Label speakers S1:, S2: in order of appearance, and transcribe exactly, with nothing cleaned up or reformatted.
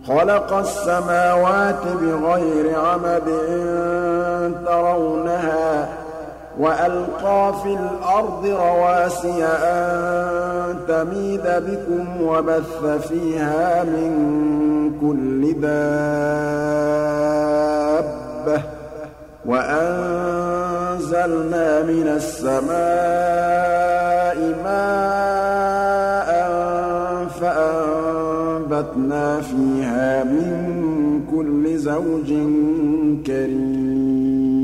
S1: خَلَقَ السَّمَاوَاتِ بِغَيْرِ عَمَدٍ تَرَوْنَهَا وَأَلْقَىٰ فِي الْأَرْضِ رَوَاسِيَ أَن تَمِيدَ بِكُمْ وَبَثَّ فِيهَا مِن كُلِّ دَابَّةٍ وَأَنزَلْنَا مِنَ السَّمَاءِ مَاءً فَأَنبَتْنَا فِيهَا مِن كُلِّ زَوْجٍ كَرِيمٍ